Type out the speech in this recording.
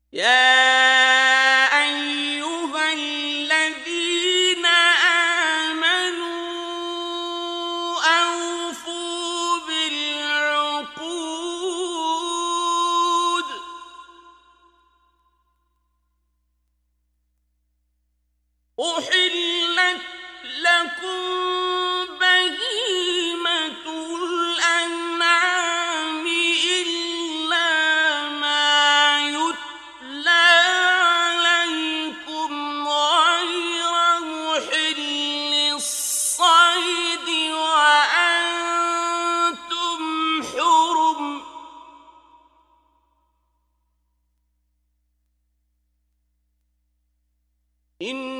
يا أيها الذين آمنوا أوفوا بالعقود أحلت لكم بهيمة الأنعام إلا ما يتلى عليكم غير محل الصيد وأنتم حرم إن